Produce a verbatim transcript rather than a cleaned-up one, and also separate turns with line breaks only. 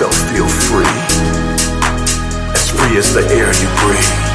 yourself feel free, as free as the air you breathe.